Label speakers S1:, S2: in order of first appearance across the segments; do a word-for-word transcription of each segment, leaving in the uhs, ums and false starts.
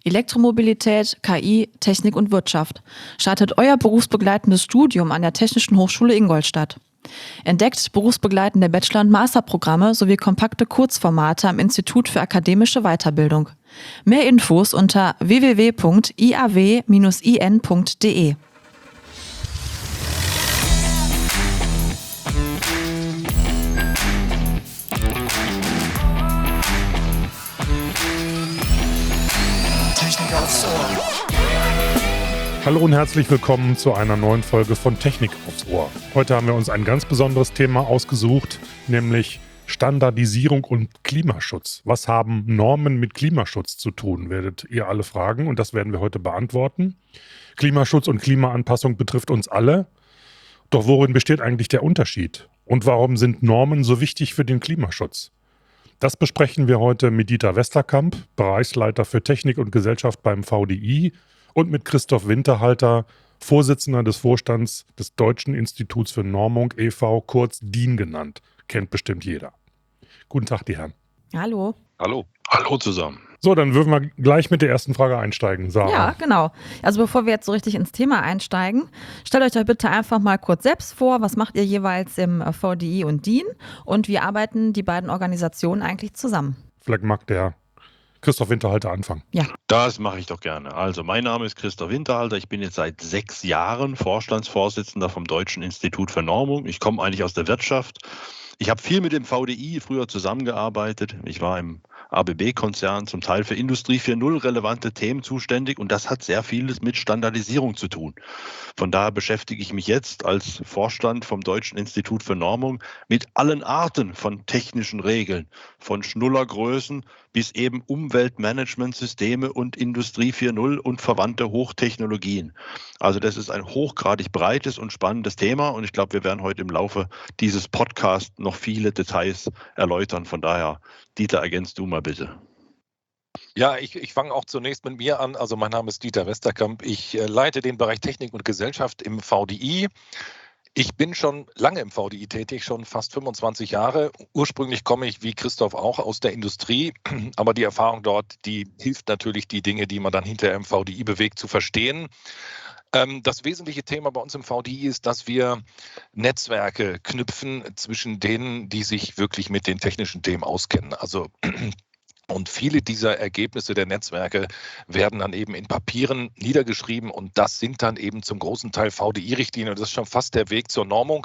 S1: Elektromobilität, K I, Technik und Wirtschaft. Startet euer berufsbegleitendes Studium an der Technischen Hochschule Ingolstadt. Entdeckt berufsbegleitende Bachelor- und Masterprogramme sowie kompakte Kurzformate am Institut für akademische Weiterbildung. Mehr Infos unter w w w punkt i a w bindestrich i n punkt d e.
S2: Hallo und herzlich willkommen zu einer neuen Folge von Technik aufs Ohr. Heute haben wir uns ein ganz besonderes Thema ausgesucht, nämlich Standardisierung und Klimaschutz. Was haben Normen mit Klimaschutz zu tun, werdet ihr alle fragen, und das werden wir heute beantworten. Klimaschutz und Klimaanpassung betrifft uns alle. Doch worin besteht eigentlich der Unterschied? Und warum sind Normen so wichtig für den Klimaschutz? Das besprechen wir heute mit Dieter Westerkamp, Bereichsleiter für Technik und Gesellschaft beim V D I, und mit Christoph Winterhalter, Vorsitzender des Vorstands des Deutschen Instituts für Normung e V, kurz D I N genannt. Kennt bestimmt jeder. Guten Tag, die Herren.
S1: Hallo.
S3: Hallo. Hallo zusammen.
S2: So, dann würden wir gleich mit der ersten Frage einsteigen, Sarah.
S1: Ja, genau. Also bevor wir jetzt so richtig ins Thema einsteigen, stellt euch doch bitte einfach mal kurz selbst vor, was macht ihr jeweils im V D I und D I N und wie arbeiten die beiden Organisationen eigentlich zusammen?
S2: Vielleicht mag der Christoph Winterhalter anfangen.
S1: Ja.
S3: Das mache ich doch gerne. Also, mein Name ist Christoph Winterhalter. Ich bin jetzt seit sechs Jahren Vorstandsvorsitzender vom Deutschen Institut für Normung. Ich komme eigentlich aus der Wirtschaft. Ich habe viel mit dem V D I früher zusammengearbeitet. Ich war im A B B-Konzern zum Teil für Industrie vier Punkt null relevante Themen zuständig, und das hat sehr vieles mit Standardisierung zu tun. Von daher beschäftige ich mich jetzt als Vorstand vom Deutschen Institut für Normung mit allen Arten von technischen Regeln, von Schnullergrößen bis eben Umweltmanagementsysteme und Industrie vier Punkt null und verwandte Hochtechnologien. Also das ist ein hochgradig breites und spannendes Thema, und ich glaube, wir werden heute im Laufe dieses Podcasts noch viele Details erläutern. Von daher, Dieter, ergänzt du mal bitte.
S4: Ja, ich, ich fange auch zunächst mit mir an. Also mein Name ist Dieter Westerkamp. Ich äh, leite den Bereich Technik und Gesellschaft im V D I. Ich bin schon lange im V D I tätig, schon fast fünfundzwanzig Jahre. Ursprünglich komme ich, wie Christoph auch, aus der Industrie. Aber die Erfahrung dort, die hilft natürlich, die Dinge, die man dann hinterher im V D I bewegt, zu verstehen. Das wesentliche Thema bei uns im V D I ist, dass wir Netzwerke knüpfen zwischen denen, die sich wirklich mit den technischen Themen auskennen. Also und viele dieser Ergebnisse der Netzwerke werden dann eben in Papieren niedergeschrieben, und das sind dann eben zum großen Teil V D I-Richtlinien, und das ist schon fast der Weg zur Normung.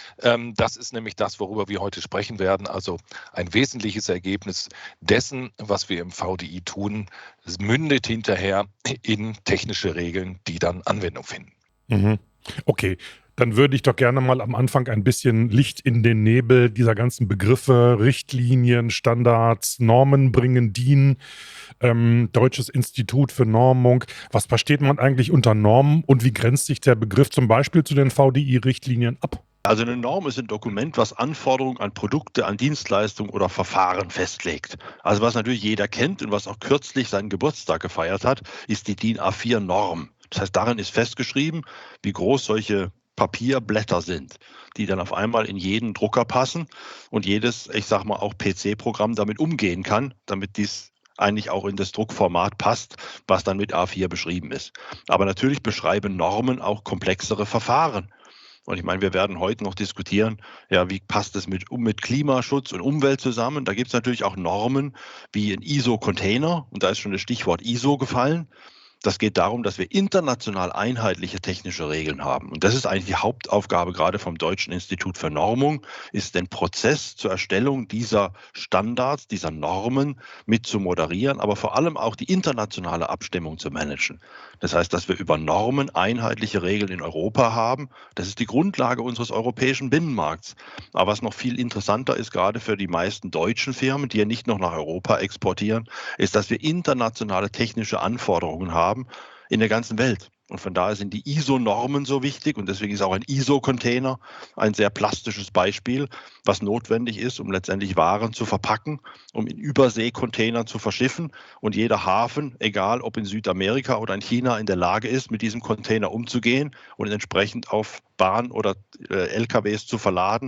S4: Das ist nämlich das, worüber wir heute sprechen werden. Also ein wesentliches Ergebnis dessen, was wir im V D I tun, mündet hinterher in technische Regeln, die dann Anwendung finden.
S2: Mhm. Okay. Dann würde ich doch gerne mal am Anfang ein bisschen Licht in den Nebel dieser ganzen Begriffe, Richtlinien, Standards, Normen bringen, D I N, ähm, Deutsches Institut für Normung. Was versteht man eigentlich unter Normen, und wie grenzt sich der Begriff zum Beispiel zu den V D I-Richtlinien ab?
S3: Also eine Norm ist ein Dokument, was Anforderungen an Produkte, an Dienstleistungen oder Verfahren festlegt. Also was natürlich jeder kennt und was auch kürzlich seinen Geburtstag gefeiert hat, ist die D I N A vier Norm. Das heißt, darin ist festgeschrieben, wie groß solche Papierblätter sind, die dann auf einmal in jeden Drucker passen und jedes, ich sag mal, auch P C-Programm damit umgehen kann, damit dies eigentlich auch in das Druckformat passt, was dann mit A vier beschrieben ist. Aber natürlich beschreiben Normen auch komplexere Verfahren. Und ich meine, wir werden heute noch diskutieren, ja, wie passt es mit, um mit Klimaschutz und Umwelt zusammen? Da gibt es natürlich auch Normen wie ein I S O-Container, und da ist schon das Stichwort I S O gefallen. Das geht darum, dass wir international einheitliche technische Regeln haben. Und das ist eigentlich die Hauptaufgabe gerade vom Deutschen Institut für Normung, ist den Prozess zur Erstellung dieser Standards, dieser Normen mit zu moderieren, aber vor allem auch die internationale Abstimmung zu managen. Das heißt, dass wir über Normen einheitliche Regeln in Europa haben. Das ist die Grundlage unseres europäischen Binnenmarkts. Aber was noch viel interessanter ist, gerade für die meisten deutschen Firmen, die ja nicht noch nach Europa exportieren, ist, dass wir internationale technische Anforderungen haben in der ganzen Welt. Und von daher sind die I S O-Normen so wichtig, und deswegen ist auch ein I S O-Container ein sehr plastisches Beispiel, was notwendig ist, um letztendlich Waren zu verpacken, um in Überseekontainern zu verschiffen, und jeder Hafen, egal ob in Südamerika oder in China, in der Lage ist, mit diesem Container umzugehen und entsprechend auf Bahn oder äh, L K Ws zu verladen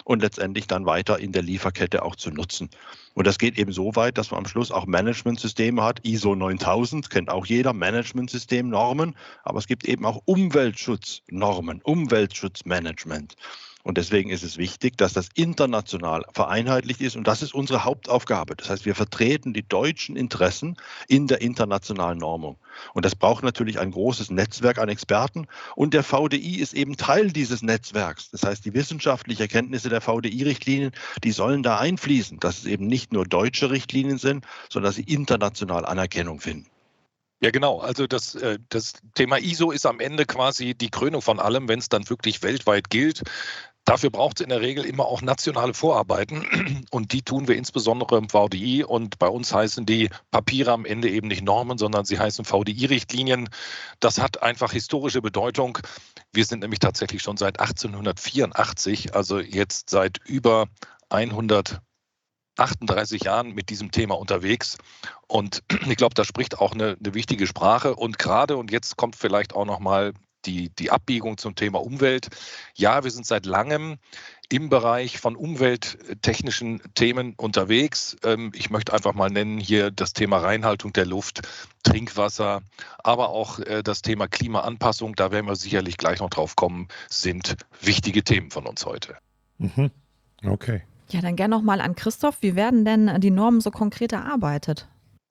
S3: und letztendlich dann weiter in der Lieferkette auch zu nutzen. Und das geht eben so weit, dass man am Schluss auch Managementsysteme hat. I S O neuntausend kennt auch jeder, Managementsystem-Normen, aber es gibt eben auch Umweltschutznormen, Umweltschutzmanagement. Und deswegen ist es wichtig, dass das international vereinheitlicht ist. Und das ist unsere Hauptaufgabe. Das heißt, wir vertreten die deutschen Interessen in der internationalen Normung. Und das braucht natürlich ein großes Netzwerk an Experten. Und der V D I ist eben Teil dieses Netzwerks. Das heißt, die wissenschaftlichen Erkenntnisse der V D I-Richtlinien, die sollen da einfließen, dass es eben nicht nur deutsche Richtlinien sind, sondern dass sie international Anerkennung finden.
S4: Ja, genau. Also das, äh, das Thema I S O ist am Ende quasi die Krönung von allem, wenn es dann wirklich weltweit gilt. Dafür braucht es in der Regel immer auch nationale Vorarbeiten und die tun wir insbesondere im V D I und bei uns heißen die Papiere am Ende eben nicht Normen, sondern sie heißen V D I-Richtlinien. Das hat einfach historische Bedeutung. Wir sind nämlich tatsächlich schon seit achtzehnhundertvierundachtzig, also jetzt seit über hundertachtunddreißig Jahren mit diesem Thema unterwegs und ich glaube, da spricht auch eine, eine wichtige Sprache und gerade, und jetzt kommt vielleicht auch nochmal Die, die Abbiegung zum Thema Umwelt. Ja, wir sind seit langem im Bereich von umwelttechnischen Themen unterwegs. Ich möchte einfach mal nennen hier das Thema Reinhaltung der Luft, Trinkwasser, aber auch das Thema Klimaanpassung, da werden wir sicherlich gleich noch drauf kommen, sind wichtige Themen von uns heute.
S2: Mhm. Okay.
S1: Ja, dann gerne nochmal an Christoph. Wie werden denn die Normen so konkret erarbeitet?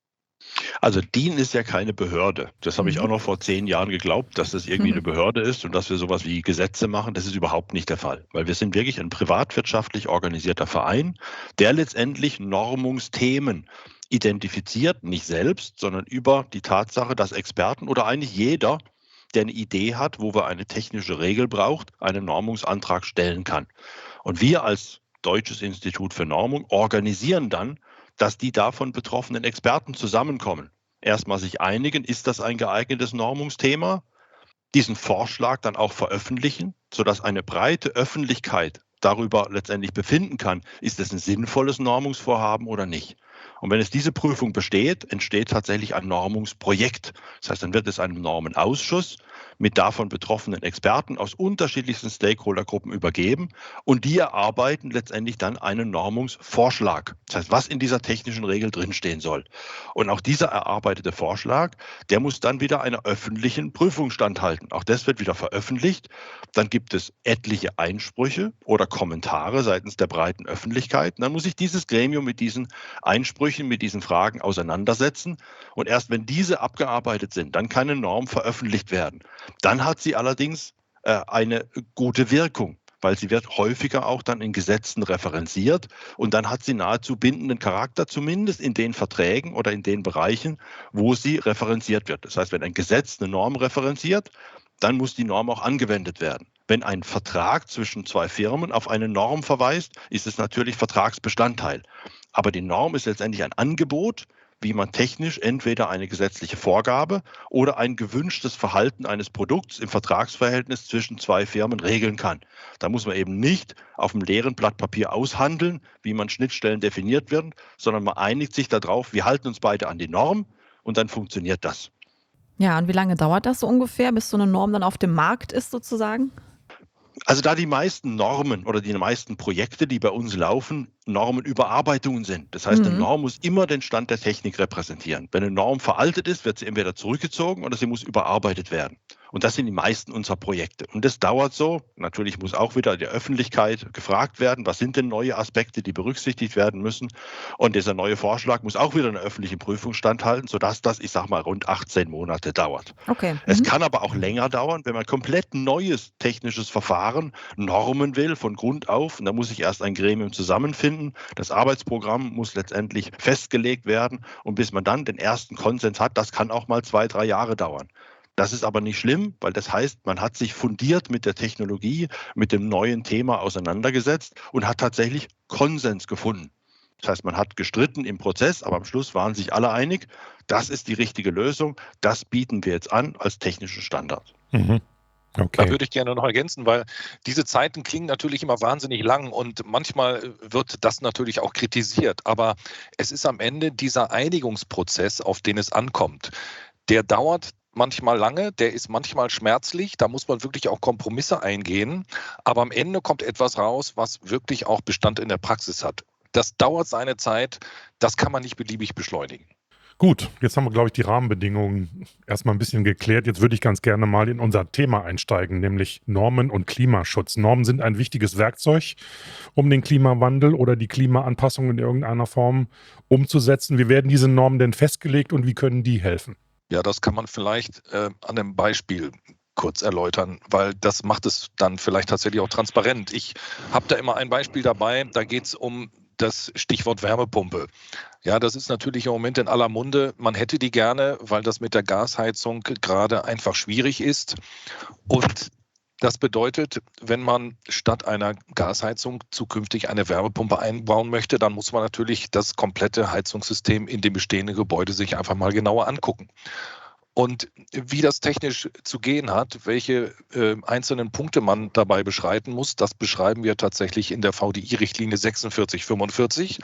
S3: Also D I N ist ja keine Behörde. Das habe ich auch noch vor zehn Jahren geglaubt, dass das irgendwie eine Behörde ist und dass wir sowas wie Gesetze machen. Das ist überhaupt nicht der Fall, weil wir sind wirklich ein privatwirtschaftlich organisierter Verein, der letztendlich Normungsthemen identifiziert, nicht selbst, sondern über die Tatsache, dass Experten oder eigentlich jeder, der eine Idee hat, wo wir eine technische Regel braucht, einen Normungsantrag stellen kann. Und wir als Deutsches Institut für Normung organisieren dann, dass die davon betroffenen Experten zusammenkommen. Erstmal sich einigen, ist das ein geeignetes Normungsthema? Diesen Vorschlag dann auch veröffentlichen, sodass eine breite Öffentlichkeit darüber letztendlich befinden kann, ist es ein sinnvolles Normungsvorhaben oder nicht. Und wenn es diese Prüfung besteht, entsteht tatsächlich ein Normungsprojekt. Das heißt, dann wird es einem Normenausschuss mit davon betroffenen Experten aus unterschiedlichsten Stakeholdergruppen übergeben und die erarbeiten letztendlich dann einen Normungsvorschlag. Das heißt, was in dieser technischen Regel drinstehen soll. Und auch dieser erarbeitete Vorschlag, der muss dann wieder einer öffentlichen Prüfung standhalten. Auch das wird wieder veröffentlicht. Dann gibt es etliche Einsprüche oder Kommentare seitens der breiten Öffentlichkeit. Und dann muss sich dieses Gremium mit diesen Einsprüchen, mit diesen Fragen auseinandersetzen. Und erst wenn diese abgearbeitet sind, dann kann eine Norm veröffentlicht werden. Dann hat sie allerdings äh, eine gute Wirkung, weil sie wird häufiger auch dann in Gesetzen referenziert und dann hat sie nahezu bindenden Charakter, zumindest in den Verträgen oder in den Bereichen, wo sie referenziert wird. Das heißt, wenn ein Gesetz eine Norm referenziert, dann muss die Norm auch angewendet werden. Wenn ein Vertrag zwischen zwei Firmen auf eine Norm verweist, ist es natürlich Vertragsbestandteil. Aber die Norm ist letztendlich ein Angebot, wie man technisch entweder eine gesetzliche Vorgabe oder ein gewünschtes Verhalten eines Produkts im Vertragsverhältnis zwischen zwei Firmen regeln kann. Da muss man eben nicht auf dem leeren Blatt Papier aushandeln, wie man Schnittstellen definiert wird, sondern man einigt sich darauf, wir halten uns beide an die Norm und dann funktioniert das.
S1: Ja, und wie lange dauert das so ungefähr, bis so eine Norm dann auf dem Markt ist sozusagen?
S3: Also da die meisten Normen oder die meisten Projekte, die bei uns laufen, Normenüberarbeitungen sind. Das heißt, mhm. eine Norm muss immer den Stand der Technik repräsentieren. Wenn eine Norm veraltet ist, wird sie entweder zurückgezogen oder sie muss überarbeitet werden. Und das sind die meisten unserer Projekte. Und das dauert so. Natürlich muss auch wieder die Öffentlichkeit gefragt werden, was sind denn neue Aspekte, die berücksichtigt werden müssen. Und dieser neue Vorschlag muss auch wieder einer öffentlichen Prüfung standhalten, sodass das, ich sag mal, rund achtzehn Monate dauert.
S1: Okay. Mhm.
S3: Es kann aber auch länger dauern, wenn man komplett neues technisches Verfahren, Normen will, von Grund auf. Und da muss sich erst ein Gremium zusammenfinden. Das Arbeitsprogramm muss letztendlich festgelegt werden. Und bis man dann den ersten Konsens hat, das kann auch mal zwei, drei Jahre dauern. Das ist aber nicht schlimm, weil das heißt, man hat sich fundiert mit der Technologie, mit dem neuen Thema auseinandergesetzt und hat tatsächlich Konsens gefunden. Das heißt, man hat gestritten im Prozess, aber am Schluss waren sich alle einig, das ist die richtige Lösung, das bieten wir jetzt an als technischen Standard.
S2: Mhm. Okay.
S4: Da würde ich gerne noch ergänzen, weil diese Zeiten klingen natürlich immer wahnsinnig lang und manchmal wird das natürlich auch kritisiert, aber es ist am Ende dieser Einigungsprozess, auf den es ankommt. Der dauert manchmal lange, der ist manchmal schmerzlich, da muss man wirklich auch Kompromisse eingehen, aber am Ende kommt etwas raus, was wirklich auch Bestand in der Praxis hat. Das dauert seine Zeit, das kann man nicht beliebig beschleunigen.
S2: Gut, jetzt haben wir, glaube ich, die Rahmenbedingungen erstmal ein bisschen geklärt. Jetzt würde ich ganz gerne mal in unser Thema einsteigen, nämlich Normen und Klimaschutz. Normen sind ein wichtiges Werkzeug, um den Klimawandel oder die Klimaanpassung in irgendeiner Form umzusetzen. Wie werden diese Normen denn festgelegt und wie können die helfen?
S4: Ja, das kann man vielleicht äh, an einem Beispiel kurz erläutern, weil das macht es dann vielleicht tatsächlich auch transparent. Ich habe da immer ein Beispiel dabei, da geht es um das Stichwort Wärmepumpe. Ja, das ist natürlich im Moment in aller Munde. Man hätte die gerne, weil das mit der Gasheizung gerade einfach schwierig ist. Und das bedeutet, wenn man statt einer Gasheizung zukünftig eine Wärmepumpe einbauen möchte, dann muss man natürlich das komplette Heizungssystem in dem bestehenden Gebäude sich einfach mal genauer angucken. Und wie das technisch zu gehen hat, welche äh, einzelnen Punkte man dabei beschreiten muss, das beschreiben wir tatsächlich in der V D I-Richtlinie sechsundvierzig fünfundvierzig.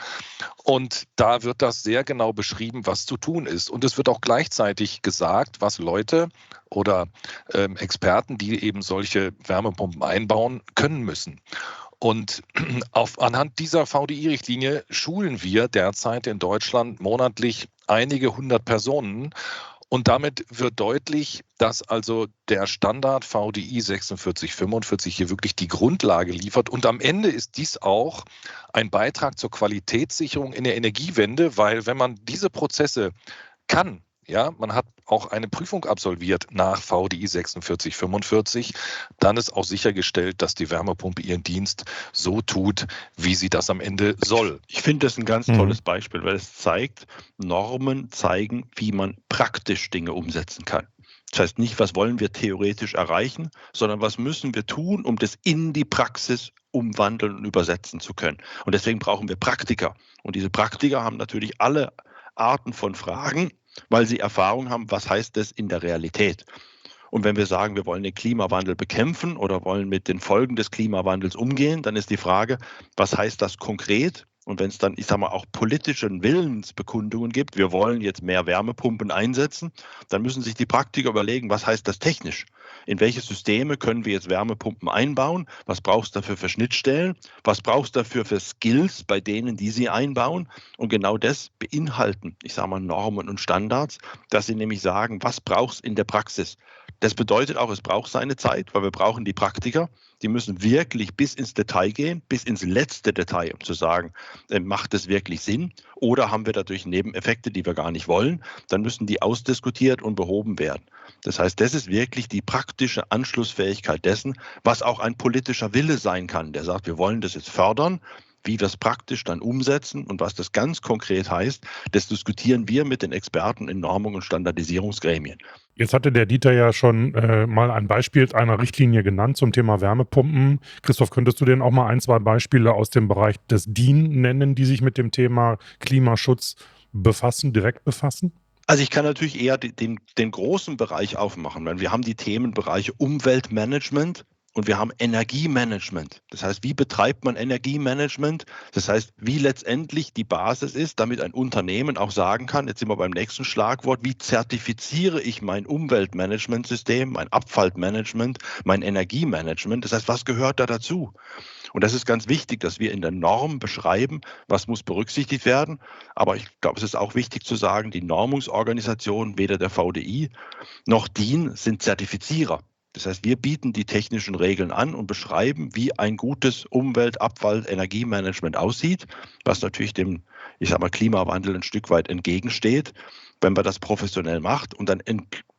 S4: Und da wird das sehr genau beschrieben, was zu tun ist. Und es wird auch gleichzeitig gesagt, was Leute oder ähm, Experten, die eben solche Wärmepumpen einbauen, können müssen. Und auf, anhand dieser V D I-Richtlinie schulen wir derzeit in Deutschland monatlich einige hundert Personen. Und damit wird deutlich, dass also der Standard V D I sechsundvierzig fünfundvierzig hier wirklich die Grundlage liefert. Und am Ende ist dies auch ein Beitrag zur Qualitätssicherung in der Energiewende, weil wenn man diese Prozesse kann, ja, man hat auch eine Prüfung absolviert nach V D I sechsundvierzig fünfundvierzig, dann ist auch sichergestellt, dass die Wärmepumpe ihren Dienst so tut, wie sie das am Ende soll.
S3: Ich finde das ein ganz tolles Beispiel, weil es zeigt, Normen zeigen, wie man praktisch Dinge umsetzen kann. Das heißt nicht, was wollen wir theoretisch erreichen, sondern was müssen wir tun, um das in die Praxis umwandeln und übersetzen zu können. Und deswegen brauchen wir Praktiker. Und diese Praktiker haben natürlich alle Arten von Fragen, weil sie Erfahrung haben, was heißt das in der Realität. Und wenn wir sagen, wir wollen den Klimawandel bekämpfen oder wollen mit den Folgen des Klimawandels umgehen, dann ist die Frage, was heißt das konkret? Und wenn es dann, ich sage mal, auch politische Willensbekundungen gibt, wir wollen jetzt mehr Wärmepumpen einsetzen, dann müssen sich die Praktiker überlegen, was heißt das technisch? In welche Systeme können wir jetzt Wärmepumpen einbauen? Was brauchst du dafür für Schnittstellen? Was brauchst du dafür für Skills bei denen, die sie einbauen? Und genau das beinhalten, ich sage mal, Normen und Standards, dass sie nämlich sagen, was brauchst du in der Praxis? Das bedeutet auch, es braucht seine Zeit, weil wir brauchen die Praktiker. Die müssen wirklich bis ins Detail gehen, bis ins letzte Detail, um zu sagen, äh, macht es wirklich Sinn? Oder haben wir dadurch Nebeneffekte, die wir gar nicht wollen? Dann müssen die ausdiskutiert und behoben werden. Das heißt, das ist wirklich die praktische Anschlussfähigkeit dessen, was auch ein politischer Wille sein kann, der sagt, wir wollen das jetzt fördern. Wie wir es praktisch dann umsetzen und was das ganz konkret heißt, das diskutieren wir mit den Experten in Normung- und Standardisierungsgremien.
S2: Jetzt hatte der Dieter ja schon äh, mal ein Beispiel einer Richtlinie genannt zum Thema Wärmepumpen. Christoph, könntest du denn auch mal ein, zwei Beispiele aus dem Bereich des D I N nennen, die sich mit dem Thema Klimaschutz befassen, direkt befassen?
S3: Also ich kann natürlich eher den, den großen Bereich aufmachen, weil wir haben die Themenbereiche Umweltmanagement, und wir haben Energiemanagement. Das heißt, wie betreibt man Energiemanagement? Das heißt, wie letztendlich die Basis ist, damit ein Unternehmen auch sagen kann, jetzt sind wir beim nächsten Schlagwort, wie zertifiziere ich mein Umweltmanagementsystem, mein Abfallmanagement, mein Energiemanagement? Das heißt, was gehört da dazu? Und das ist ganz wichtig, dass wir in der Norm beschreiben, was muss berücksichtigt werden. Aber ich glaube, es ist auch wichtig zu sagen, die Normungsorganisationen, weder der V D I noch D I N, sind Zertifizierer. Das heißt, wir bieten die technischen Regeln an und beschreiben, wie ein gutes Umwelt-, Abfall-, Energiemanagement aussieht, was natürlich dem, ich sag mal, Klimawandel ein Stück weit entgegensteht, wenn man das professionell macht. Und dann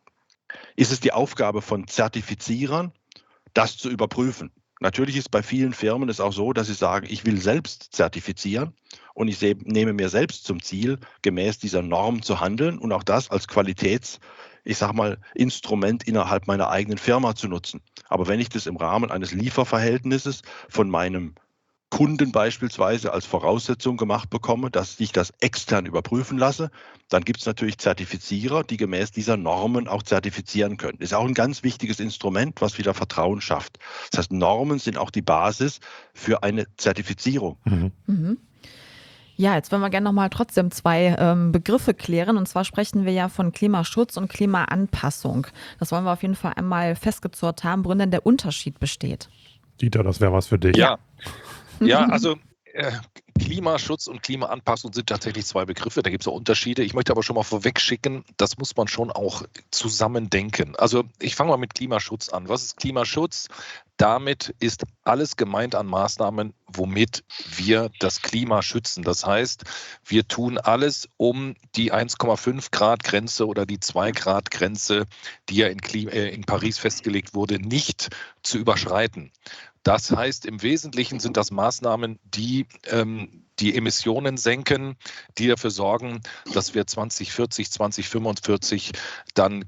S3: ist es die Aufgabe von Zertifizierern, das zu überprüfen. Natürlich ist bei vielen Firmen es auch so, dass sie sagen, ich will selbst zertifizieren und ich nehme mir selbst zum Ziel, gemäß dieser Norm zu handeln und auch das als Qualitäts- ich sage mal, Instrument innerhalb meiner eigenen Firma zu nutzen. Aber wenn ich das im Rahmen eines Lieferverhältnisses von meinem Kunden beispielsweise als Voraussetzung gemacht bekomme, dass ich das extern überprüfen lasse, dann gibt es natürlich Zertifizierer, die gemäß dieser Normen auch zertifizieren können. Das ist auch ein ganz wichtiges Instrument, was wieder Vertrauen schafft. Das heißt, Normen sind auch die Basis für eine Zertifizierung.
S2: Mhm.
S1: Mhm. Ja, jetzt wollen wir gerne nochmal trotzdem zwei ähm, Begriffe klären. Und zwar sprechen wir ja von Klimaschutz und Klimaanpassung. Das wollen wir auf jeden Fall einmal festgezurrt haben, worin denn der Unterschied besteht.
S2: Dieter, das wäre was für dich.
S4: Ja, ja, also äh, Klimaschutz und Klimaanpassung sind tatsächlich zwei Begriffe, da gibt es auch Unterschiede. Ich möchte aber schon mal vorweg schicken, das muss man schon auch zusammen denken. Also ich fange mal mit Klimaschutz an. Was ist Klimaschutz? Damit ist alles gemeint an Maßnahmen, womit wir das Klima schützen. Das heißt, wir tun alles, um die eins Komma fünf Grad Grenze oder die zwei Grad Grenze, die ja in, Klima, äh, in Paris festgelegt wurde, nicht zu überschreiten. Das heißt, im Wesentlichen sind das Maßnahmen, die ähm, die Emissionen senken, die dafür sorgen, dass wir zwanzig vierzig, zwanzig fünfundvierzig dann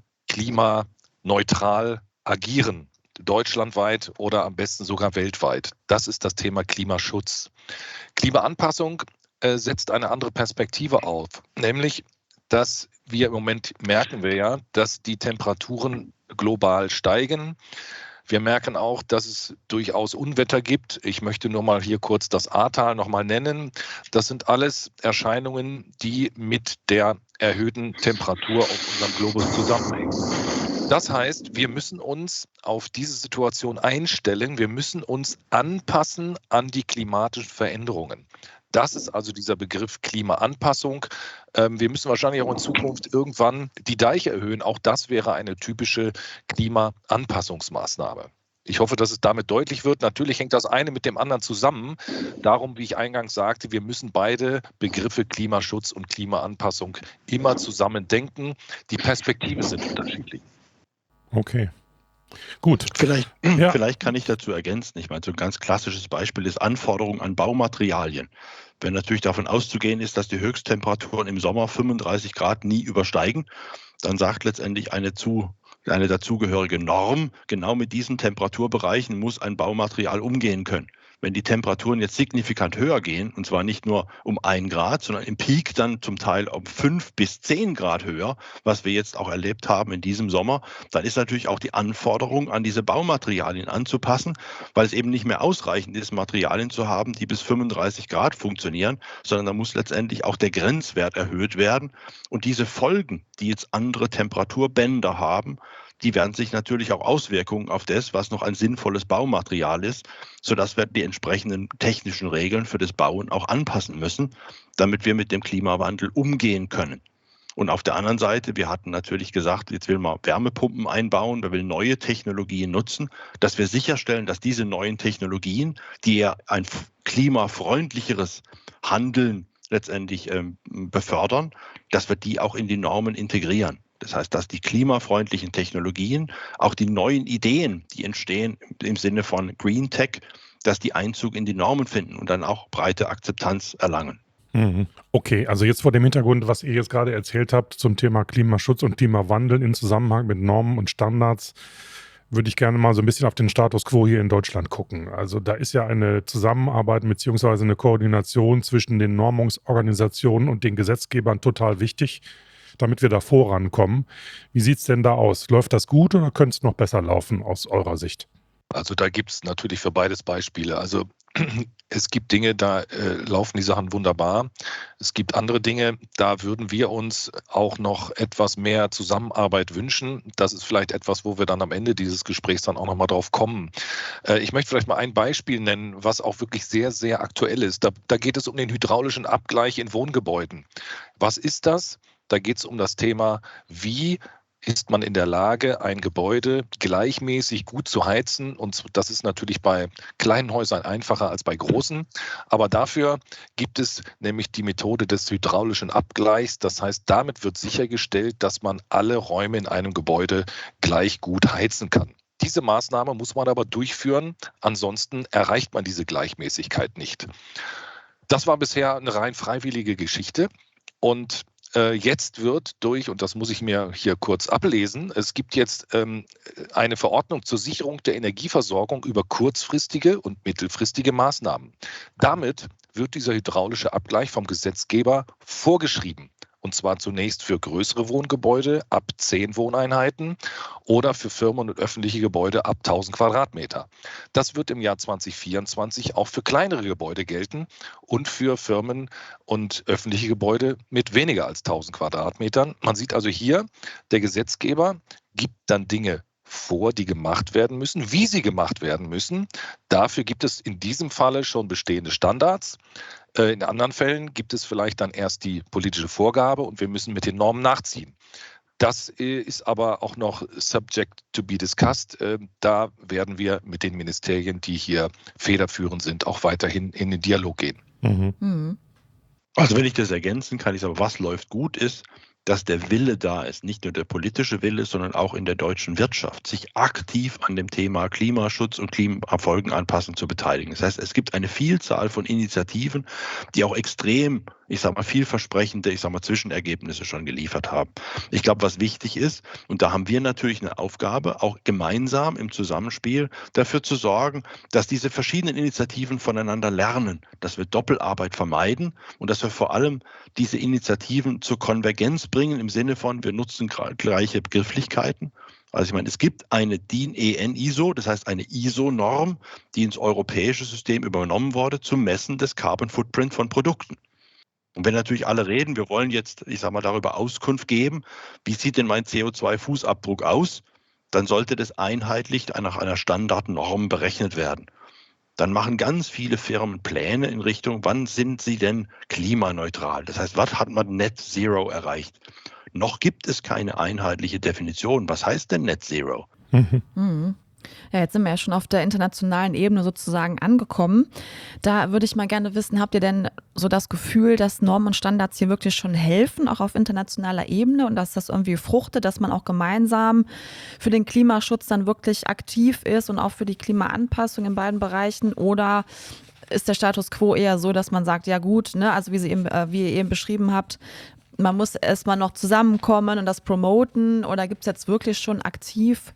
S4: klimaneutral agieren. Deutschlandweit oder am besten sogar weltweit. Das ist das Thema Klimaschutz. Klimaanpassung äh, setzt eine andere Perspektive auf, nämlich, dass wir im Moment merken wir ja, dass die Temperaturen global steigen. Wir merken auch, dass es durchaus Unwetter gibt. Ich möchte nur mal hier kurz das Ahrtal noch mal nennen. Das sind alles Erscheinungen, die mit der erhöhten Temperatur auf unserem Globus zusammenhängen. Das heißt, wir müssen uns auf diese Situation einstellen. Wir müssen uns anpassen an die klimatischen Veränderungen. Das ist also dieser Begriff Klimaanpassung. Wir müssen wahrscheinlich auch in Zukunft irgendwann die Deiche erhöhen. Auch das wäre eine typische Klimaanpassungsmaßnahme. Ich hoffe, dass es damit deutlich wird. Natürlich hängt das eine mit dem anderen zusammen. Darum, wie ich eingangs sagte, wir müssen beide Begriffe Klimaschutz und Klimaanpassung immer zusammen denken. Die Perspektive sind unterschiedlich.
S2: Okay. Gut.
S3: Vielleicht,
S2: Ja.
S3: vielleicht kann ich dazu ergänzen. Ich meine, so ein ganz klassisches Beispiel ist Anforderungen an Baumaterialien. Wenn natürlich davon auszugehen ist, dass die Höchsttemperaturen im Sommer fünfunddreißig Grad nie übersteigen, dann sagt letztendlich eine zu eine dazugehörige Norm, genau mit diesen Temperaturbereichen muss ein Baumaterial umgehen können. Wenn die Temperaturen jetzt signifikant höher gehen, und zwar nicht nur um ein Grad, sondern im Peak dann zum Teil um fünf bis zehn Grad höher, was wir jetzt auch erlebt haben in diesem Sommer, dann ist natürlich auch die Anforderung an diese Baumaterialien anzupassen, weil es eben nicht mehr ausreichend ist, Materialien zu haben, die bis fünfunddreißig Grad funktionieren, sondern da muss letztendlich auch der Grenzwert erhöht werden. Und diese Folgen, die jetzt andere Temperaturbänder haben, die werden sich natürlich auch Auswirkungen auf das, was noch ein sinnvolles Baumaterial ist, sodass wir die entsprechenden technischen Regeln für das Bauen auch anpassen müssen, damit wir mit dem Klimawandel umgehen können. Und auf der anderen Seite, wir hatten natürlich gesagt, jetzt will man Wärmepumpen einbauen, wir will neue Technologien nutzen, dass wir sicherstellen, dass diese neuen Technologien, die ja ein klimafreundlicheres Handeln letztendlich ähm, befördern, dass wir die auch in die Normen integrieren. Das heißt, dass die klimafreundlichen Technologien, auch die neuen Ideen, die entstehen im Sinne von Green Tech, dass die Einzug in die Normen finden und dann auch breite Akzeptanz erlangen.
S2: Okay, also jetzt vor dem Hintergrund, was ihr jetzt gerade erzählt habt zum Thema Klimaschutz und Klimawandel im Zusammenhang mit Normen und Standards, würde ich gerne mal so ein bisschen auf den Status quo hier in Deutschland gucken. Also da ist ja eine Zusammenarbeit bzw. eine Koordination zwischen den Normungsorganisationen und den Gesetzgebern total wichtig, damit wir da vorankommen. Wie sieht es denn da aus? Läuft das gut oder könnte es noch besser laufen aus eurer Sicht?
S4: Also da gibt es natürlich für beides Beispiele. Also es gibt Dinge, da äh, laufen die Sachen wunderbar. Es gibt andere Dinge, da würden wir uns auch noch etwas mehr Zusammenarbeit wünschen. Das ist vielleicht etwas, wo wir dann am Ende dieses Gesprächs dann auch nochmal drauf kommen. Äh, ich möchte vielleicht mal ein Beispiel nennen, was auch wirklich sehr, sehr aktuell ist. Da, da geht es um den hydraulischen Abgleich in Wohngebäuden. Was ist das? Da geht es um das Thema, wie ist man in der Lage, ein Gebäude gleichmäßig gut zu heizen. Und das ist natürlich bei kleinen Häusern einfacher als bei großen. Aber dafür gibt es nämlich die Methode des hydraulischen Abgleichs. Das heißt, damit wird sichergestellt, dass man alle Räume in einem Gebäude gleich gut heizen kann. Diese Maßnahme muss man aber durchführen. Ansonsten erreicht man diese Gleichmäßigkeit nicht. Das war bisher eine rein freiwillige Geschichte. Und jetzt wird durch, und das muss ich mir hier kurz ablesen, es gibt jetzt ähm, eine Verordnung zur Sicherung der Energieversorgung über kurzfristige und mittelfristige Maßnahmen. Damit wird dieser hydraulische Abgleich vom Gesetzgeber vorgeschrieben. Und zwar zunächst für größere Wohngebäude ab zehn Wohneinheiten oder für Firmen und öffentliche Gebäude ab tausend Quadratmeter. Das wird im Jahr zwanzig vierundzwanzig auch für kleinere Gebäude gelten und für Firmen und öffentliche Gebäude mit weniger als tausend Quadratmetern. Man sieht also hier, der Gesetzgeber gibt dann Dinge vor, die gemacht werden müssen, wie sie gemacht werden müssen. Dafür gibt es in diesem Falle schon bestehende Standards. In anderen Fällen gibt es vielleicht dann erst die politische Vorgabe und wir müssen mit den Normen nachziehen. Das ist aber auch noch subject to be discussed. Da werden wir mit den Ministerien, die hier federführend sind, auch weiterhin in den Dialog gehen.
S2: Mhm.
S1: Mhm.
S3: Also wenn ich das ergänzen kann, ich sagen, was läuft gut ist, dass der Wille da ist, nicht nur der politische Wille, sondern auch in der deutschen Wirtschaft, sich aktiv an dem Thema Klimaschutz und Klimafolgenanpassung zu beteiligen. Das heißt, es gibt eine Vielzahl von Initiativen, die auch extrem, ich sage mal, vielversprechende, ich sage mal, Zwischenergebnisse schon geliefert haben. Ich glaube, was wichtig ist, und da haben wir natürlich eine Aufgabe, auch gemeinsam im Zusammenspiel dafür zu sorgen, dass diese verschiedenen Initiativen voneinander lernen, dass wir Doppelarbeit vermeiden und dass wir vor allem diese Initiativen zur Konvergenz bringen im Sinne von, wir nutzen gleiche Begrifflichkeiten. Also ich meine, es gibt eine D I N-E N I S O, das heißt eine I S O-Norm, die ins europäische System übernommen wurde zum Messen des Carbon Footprint von Produkten. Und wenn natürlich alle reden, wir wollen jetzt, ich sage mal, darüber Auskunft geben, wie sieht denn mein C O zwei Fußabdruck aus, dann sollte das einheitlich nach einer Standardnorm berechnet werden. Dann machen ganz viele Firmen Pläne in Richtung, wann sind sie denn klimaneutral? Das heißt, was hat man Net Zero erreicht? Noch gibt es keine einheitliche Definition. Was heißt denn Net Zero?
S2: Mhm.
S1: Mhm. Ja, jetzt sind wir ja schon auf der internationalen Ebene sozusagen angekommen. Da würde ich mal gerne wissen, habt ihr denn so das Gefühl, dass Normen und Standards hier wirklich schon helfen, auch auf internationaler Ebene und dass das irgendwie fruchtet, dass man auch gemeinsam für den Klimaschutz dann wirklich aktiv ist und auch für die Klimaanpassung in beiden Bereichen? Oder ist der Status quo eher so, dass man sagt, ja gut, ne, also wie, Sie eben, äh, wie ihr eben beschrieben habt, man muss erstmal noch zusammenkommen und das promoten? Oder gibt es jetzt wirklich schon aktiv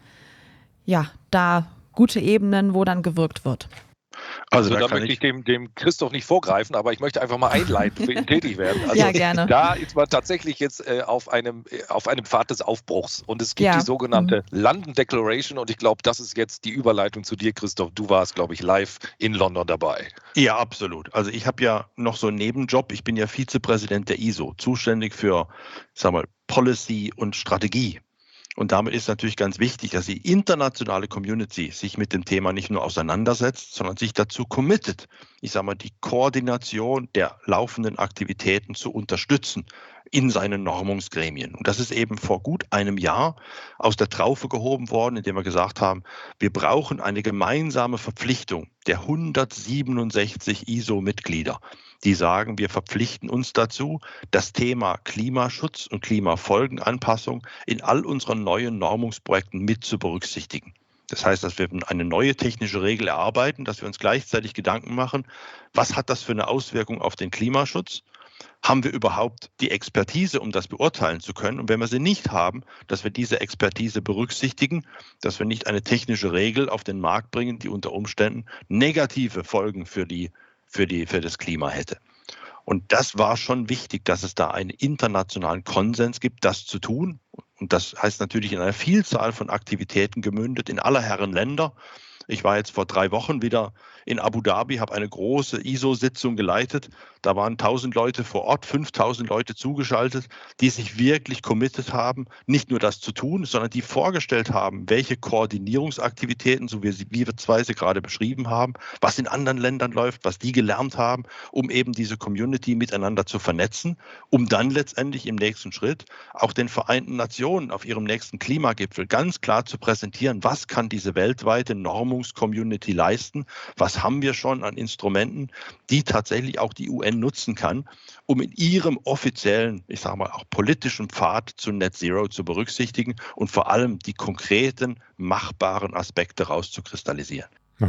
S1: ja, da gute Ebenen, wo dann gewirkt wird?
S3: Also,
S4: Also
S3: da
S4: da
S3: kann
S4: möchte ich
S3: ich,
S4: dem, dem Christoph nicht vorgreifen, aber ich möchte einfach mal einleitend für ihn tätig werden. Also
S1: Ja, gerne.
S4: da ist man tatsächlich jetzt äh, auf, einem, äh, auf einem Pfad des Aufbruchs und es gibt
S1: Ja.
S4: die sogenannte London Declaration und ich glaube, das ist jetzt die Überleitung zu dir, Christoph. Du warst, glaube ich, live in London dabei.
S3: ja, absolut. Also ich habe ja noch so einen Nebenjob. Ich bin ja Vizepräsident der I S O, zuständig für, sag mal, Policy und Strategie. Und damit ist natürlich ganz wichtig, dass die internationale Community sich mit dem Thema nicht nur auseinandersetzt, sondern sich dazu committet, ich sage mal, die Koordination der laufenden Aktivitäten zu unterstützen in seinen Normungsgremien. Und das ist eben vor gut einem Jahr aus der Traufe gehoben worden, indem wir gesagt haben, wir brauchen eine gemeinsame Verpflichtung der hundertsiebenundsechzig I S O-Mitglieder, die sagen, wir verpflichten uns dazu, das Thema Klimaschutz und Klimafolgenanpassung in all unseren neuen Normungsprojekten mit zu berücksichtigen. Das heißt, dass wir eine neue technische Regel erarbeiten, dass wir uns gleichzeitig Gedanken machen, was hat das für eine Auswirkung auf den Klimaschutz? Haben wir überhaupt die Expertise, um das beurteilen zu können? Und wenn wir sie nicht haben, dass wir diese Expertise berücksichtigen, dass wir nicht eine technische Regel auf den Markt bringen, die unter Umständen negative Folgen für die Für, die, für das Klima hätte. Und das war schon wichtig, dass es da einen internationalen Konsens gibt, das zu tun. Und das heißt natürlich in einer Vielzahl von Aktivitäten gemündet in aller Herren Länder. Ich war jetzt vor drei Wochen wieder in Abu Dhabi, habe eine große I S O-Sitzung geleitet. Da waren tausend Leute vor Ort, fünftausend Leute zugeschaltet, die sich wirklich committed haben, nicht nur das zu tun, sondern die vorgestellt haben, welche Koordinierungsaktivitäten, so wie wir zwei sie gerade beschrieben haben, was in anderen Ländern läuft, was die gelernt haben, um eben diese Community miteinander zu vernetzen, um dann letztendlich im nächsten Schritt auch den Vereinten Nationen auf ihrem nächsten Klimagipfel ganz klar zu präsentieren, was kann diese weltweite Normungscommunity leisten, was haben wir schon an Instrumenten, die tatsächlich auch die U N nutzen kann, um in ihrem offiziellen, ich sage mal auch politischen Pfad zu Net Zero zu berücksichtigen und vor allem die konkreten, machbaren Aspekte rauszukristallisieren.
S2: Aha.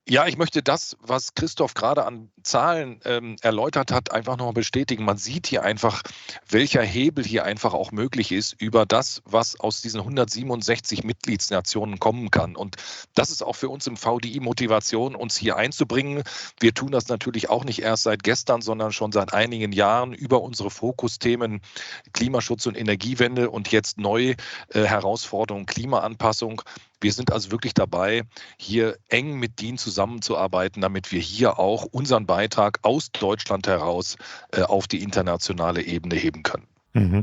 S4: Ja, ich möchte das, was Christoph gerade an Zahlen ähm, erläutert hat, einfach nochmal bestätigen. Man sieht hier einfach, welcher Hebel hier einfach auch möglich ist über das, was aus diesen hundertsiebenundsechzig Mitgliedsnationen kommen kann. Und das ist auch für uns im V D I Motivation, uns hier einzubringen. Wir tun das natürlich auch nicht erst seit gestern, sondern schon seit einigen Jahren über unsere Fokusthemen Klimaschutz und Energiewende und jetzt neu äh, Herausforderungen Klimaanpassung. Wir sind also wirklich dabei, hier eng mit D I N zusammenzuarbeiten, damit wir hier auch unseren Beitrag aus Deutschland heraus äh, auf die internationale Ebene heben können.
S2: Mhm.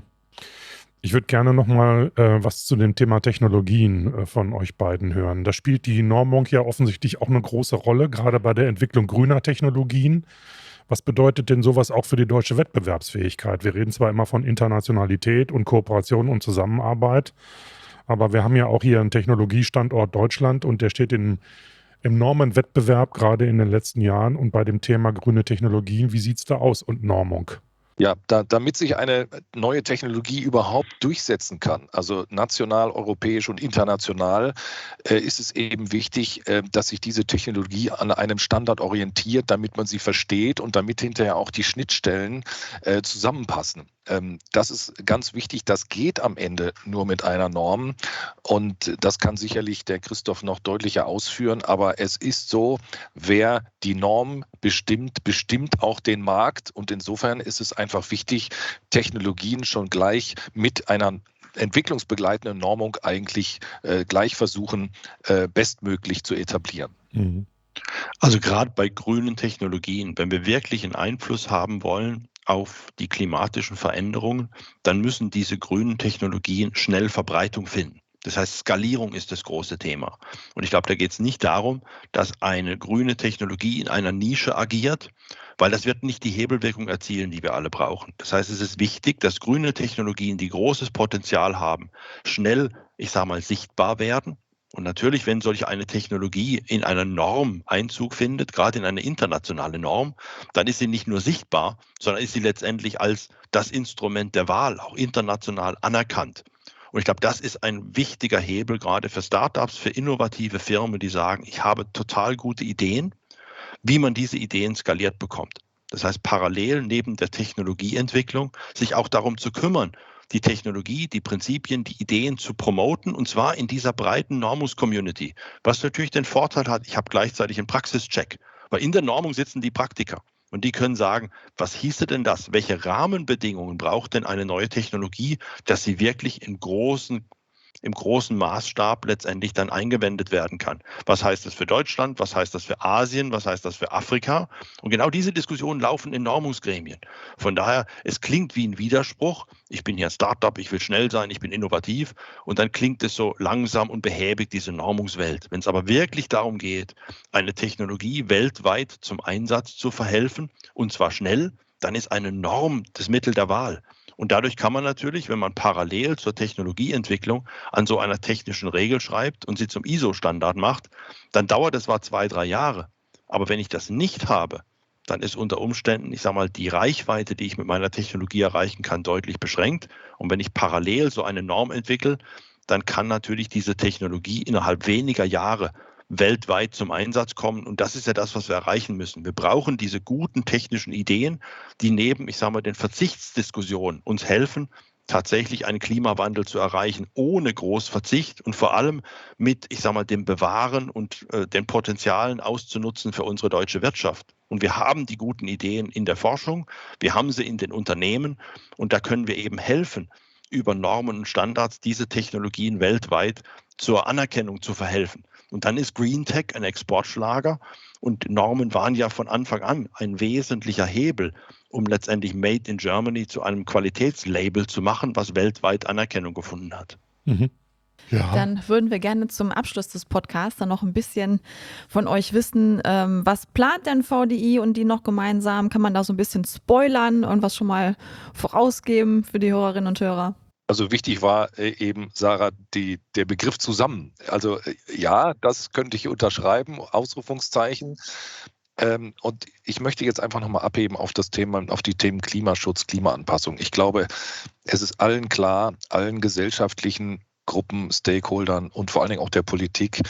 S2: Ich würde gerne nochmal äh, was zu dem Thema Technologien äh, von euch beiden hören. Da spielt die Normung ja offensichtlich auch eine große Rolle, gerade bei der Entwicklung grüner Technologien. Was bedeutet denn sowas auch für die deutsche Wettbewerbsfähigkeit? Wir reden zwar immer von Internationalität und Kooperation und Zusammenarbeit, aber wir haben ja auch hier einen Technologiestandort Deutschland und der steht in, im enormen Wettbewerb, gerade in den letzten Jahren. Und bei dem Thema grüne Technologien, wie sieht es da aus und Normung?
S4: Ja, da, damit sich eine neue Technologie überhaupt durchsetzen kann, also national, europäisch und international, äh, ist es eben wichtig, äh, dass sich diese Technologie an einem Standard orientiert, damit man sie versteht und damit hinterher auch die Schnittstellen äh, zusammenpassen. Ähm, das ist ganz wichtig. Das geht am Ende nur mit einer Norm und das kann sicherlich der Christoph noch deutlicher ausführen, aber es ist so, wer die Norm bestimmt, bestimmt auch den Markt und insofern ist es einfach wichtig, Technologien schon gleich mit einer entwicklungsbegleitenden Normung eigentlich äh, gleich versuchen, äh, bestmöglich zu etablieren.
S2: Mhm.
S3: Also gerade bei grünen Technologien, wenn wir wirklich einen Einfluss haben wollen auf die klimatischen Veränderungen, dann müssen diese grünen Technologien schnell Verbreitung finden. Das heißt, Skalierung ist das große Thema. Und ich glaube, da geht es nicht darum, dass eine grüne Technologie in einer Nische agiert, weil das wird nicht die Hebelwirkung erzielen, die wir alle brauchen. Das heißt, es ist wichtig, dass grüne Technologien, die großes Potenzial haben, schnell, ich sage mal, sichtbar werden. Und natürlich, wenn solch eine Technologie in einer Norm Einzug findet, gerade in eine internationale Norm, dann ist sie nicht nur sichtbar, sondern ist sie letztendlich als das Instrument der Wahl auch international anerkannt. Und ich glaube, das ist ein wichtiger Hebel gerade für Startups, für innovative Firmen, die sagen, ich habe total gute Ideen, wie man diese Ideen skaliert bekommt. Das heißt, parallel neben der Technologieentwicklung sich auch darum zu kümmern, die Technologie, die Prinzipien, die Ideen zu promoten und zwar in dieser breiten Normus-Community, was natürlich den Vorteil hat, ich habe gleichzeitig einen Praxischeck, weil in der Normung sitzen die Praktiker und die können sagen, was hieße denn das, welche Rahmenbedingungen braucht denn eine neue Technologie, dass sie wirklich in großen im großen Maßstab letztendlich dann eingewendet werden kann. Was heißt das für Deutschland? Was heißt das für Asien? Was heißt das für Afrika? Und genau diese Diskussionen laufen in Normungsgremien. Von daher, es klingt wie ein Widerspruch. Ich bin hier ein Startup, ich will schnell sein, ich bin innovativ. Und dann klingt es so langsam und behäbig, diese Normungswelt. Wenn es aber wirklich darum geht, eine Technologie weltweit zum Einsatz zu verhelfen, und zwar schnell, dann ist eine Norm das Mittel der Wahl. Und dadurch kann man natürlich, wenn man parallel zur Technologieentwicklung an so einer technischen Regel schreibt und sie zum I S O-Standard macht, dann dauert es zwar zwei, drei Jahre. Aber wenn ich das nicht habe, dann ist unter Umständen, ich sage mal, die Reichweite, die ich mit meiner Technologie erreichen kann, deutlich beschränkt. Und wenn ich parallel so eine Norm entwickle, dann kann natürlich diese Technologie innerhalb weniger Jahre weltweit zum Einsatz kommen. Und das ist ja das, was wir erreichen müssen. Wir brauchen diese guten technischen Ideen, die neben, ich sage mal, den Verzichtsdiskussionen uns helfen, tatsächlich einen Klimawandel zu erreichen, ohne Großverzicht und vor allem mit, ich sage mal, dem Bewahren und äh, den Potenzialen auszunutzen für unsere deutsche Wirtschaft. Und wir haben die guten Ideen in der Forschung, wir haben sie in den Unternehmen und da können wir eben helfen, über Normen und Standards diese Technologien weltweit zur Anerkennung zu verhelfen. Und dann ist Green Tech ein Exportschlager und Normen waren ja von Anfang an ein wesentlicher Hebel, um letztendlich Made in Germany zu einem Qualitätslabel zu machen, was weltweit Anerkennung gefunden hat.
S2: Mhm. Ja.
S1: Dann würden wir gerne zum Abschluss des Podcasts dann noch ein bisschen von euch wissen, ähm, was plant denn V D I und die noch gemeinsam? Kann man da so ein bisschen spoilern und was schon mal vorausgeben für die Hörerinnen und Hörer?
S4: Also wichtig war äh, eben, Sarah, die, der Begriff zusammen. Also äh, ja, das könnte ich unterschreiben, Ausrufungszeichen. Ähm, und ich möchte jetzt einfach nochmal abheben auf das Thema, auf die Themen Klimaschutz, Klimaanpassung. Ich glaube, es ist allen klar, allen gesellschaftlichen Gruppen, Stakeholdern und vor allen Dingen auch der Politik,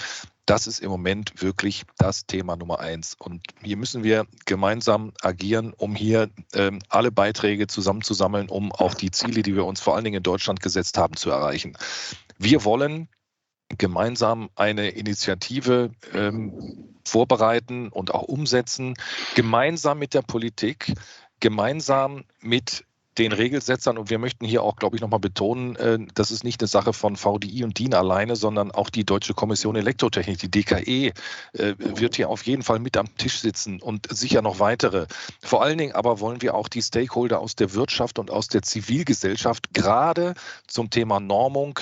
S4: Das ist im Moment wirklich das Thema Nummer eins. Und hier müssen wir gemeinsam agieren, um hier ähm, alle Beiträge zusammenzusammeln, um auch die Ziele, die wir uns vor allen Dingen in Deutschland gesetzt haben, zu erreichen. Wir wollen gemeinsam eine Initiative ähm, vorbereiten und auch umsetzen, gemeinsam mit der Politik, gemeinsam mit den Regelsetzern, und wir möchten hier auch, glaube ich, nochmal betonen, äh, das ist nicht eine Sache von V D I und D I N alleine, sondern auch die Deutsche Kommission Elektrotechnik, die D K E, äh, wird hier auf jeden Fall mit am Tisch sitzen und sicher noch weitere. Vor allen Dingen aber wollen wir auch die Stakeholder aus der Wirtschaft und aus der Zivilgesellschaft gerade zum Thema Normung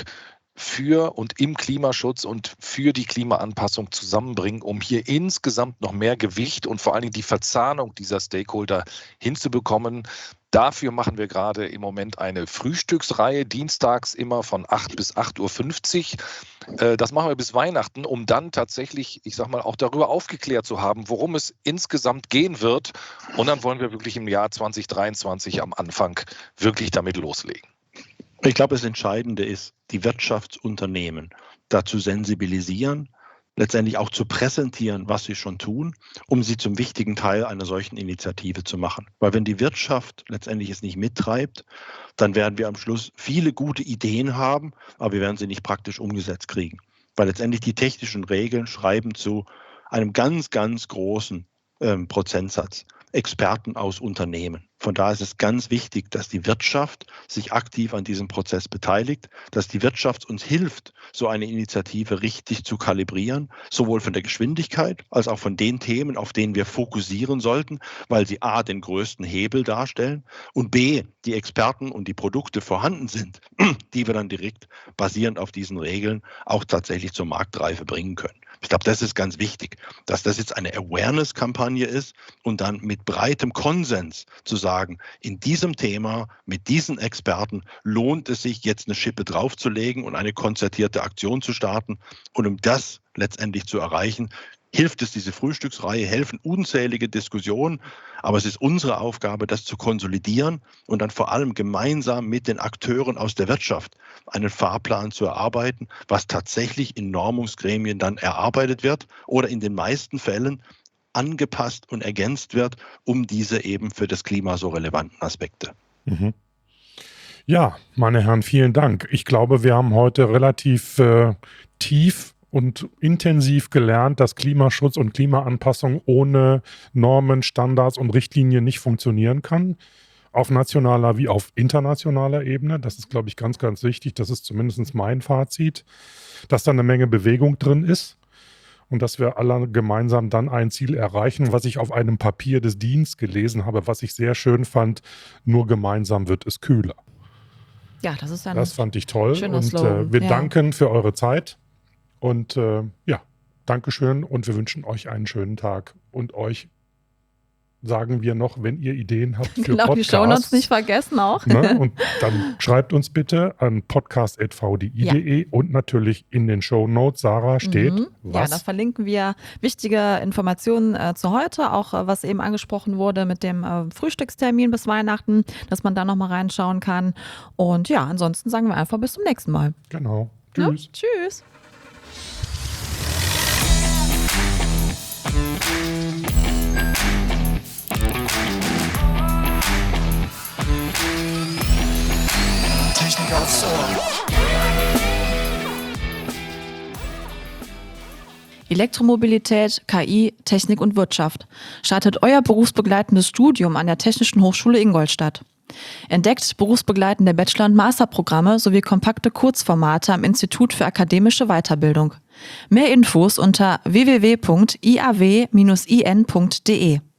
S4: für und im Klimaschutz und für die Klimaanpassung zusammenbringen, um hier insgesamt noch mehr Gewicht und vor allen Dingen die Verzahnung dieser Stakeholder hinzubekommen. Dafür machen wir gerade im Moment eine Frühstücksreihe, dienstags immer von acht bis acht Uhr fünfzig. Das machen wir bis Weihnachten, um dann tatsächlich, ich sag mal, auch darüber aufgeklärt zu haben, worum es insgesamt gehen wird. Und dann wollen wir wirklich im Jahr zwanzig dreiundzwanzig am Anfang wirklich damit loslegen.
S3: Ich glaube, das Entscheidende ist, die Wirtschaftsunternehmen dazu sensibilisieren, letztendlich auch zu präsentieren, was sie schon tun, um sie zum wichtigen Teil einer solchen Initiative zu machen. Weil wenn die Wirtschaft letztendlich es nicht mittreibt, dann werden wir am Schluss viele gute Ideen haben, aber wir werden sie nicht praktisch umgesetzt kriegen. Weil letztendlich die technischen Regeln schreiben zu einem ganz, ganz großen ähm, Prozentsatz Experten aus Unternehmen. Von daher ist es ganz wichtig, dass die Wirtschaft sich aktiv an diesem Prozess beteiligt, dass die Wirtschaft uns hilft, so eine Initiative richtig zu kalibrieren, sowohl von der Geschwindigkeit als auch von den Themen, auf denen wir fokussieren sollten, weil sie a. den größten Hebel darstellen und b. die Experten und die Produkte vorhanden sind, die wir dann direkt basierend auf diesen Regeln auch tatsächlich zur Marktreife bringen können. Ich glaube, das ist ganz wichtig, dass das jetzt eine Awareness-Kampagne ist und dann mit breitem Konsens zu sagen, in diesem Thema, mit diesen Experten lohnt es sich, jetzt eine Schippe draufzulegen und eine konzertierte Aktion zu starten. Und um das letztendlich zu erreichen, hilft es diese Frühstücksreihe, helfen unzählige Diskussionen, aber es ist unsere Aufgabe, das zu konsolidieren und dann vor allem gemeinsam mit den Akteuren aus der Wirtschaft einen Fahrplan zu erarbeiten, was tatsächlich in Normungsgremien dann erarbeitet wird oder in den meisten Fällen angepasst und ergänzt wird, um diese eben für das Klima so relevanten Aspekte.
S2: Mhm. Ja, meine Herren, vielen Dank. Ich glaube, wir haben heute relativ äh, tief und intensiv gelernt, dass Klimaschutz und Klimaanpassung ohne Normen, Standards und Richtlinien nicht funktionieren kann. Auf nationaler wie auf internationaler Ebene. Das ist, glaube ich, ganz, ganz wichtig. Das ist zumindest mein Fazit, dass da eine Menge Bewegung drin ist und dass wir alle gemeinsam dann ein Ziel erreichen, was ich auf einem Papier des D I N S gelesen habe, was ich sehr schön fand. Nur gemeinsam wird es kühler.
S1: Ja, das ist ein
S2: Das fand ich toll.
S1: schöner
S2: Und
S1: Slogan.
S2: äh, wir
S1: Ja.
S2: danken für eure Zeit. Und äh, ja, Dankeschön und wir wünschen euch einen schönen Tag. Und euch sagen wir noch, wenn ihr Ideen habt für
S1: Genau, die
S2: Podcasts.
S1: Shownotes nicht vergessen auch.
S2: Ne? Und dann schreibt uns bitte an podcast at v d i punkt d e und natürlich in den Shownotes, Sarah, steht
S1: Mhm. Ja,
S2: was?
S1: da verlinken wir wichtige Informationen äh, zu heute, auch äh, was eben angesprochen wurde mit dem äh, Frühstückstermin bis Weihnachten, dass man da nochmal reinschauen kann. Und ja, ansonsten sagen wir einfach bis zum nächsten Mal.
S2: Genau.
S1: Ja?
S2: Tschüss.
S1: Tschüss.
S5: Technik aufs Ohr.
S1: Elektromobilität, K I, Technik und Wirtschaft. Startet euer berufsbegleitendes Studium an der Technischen Hochschule Ingolstadt. Entdeckt berufsbegleitende Bachelor- und Masterprogramme sowie kompakte Kurzformate am Institut für akademische Weiterbildung. Mehr Infos unter w w w punkt i a w dash i n punkt d e.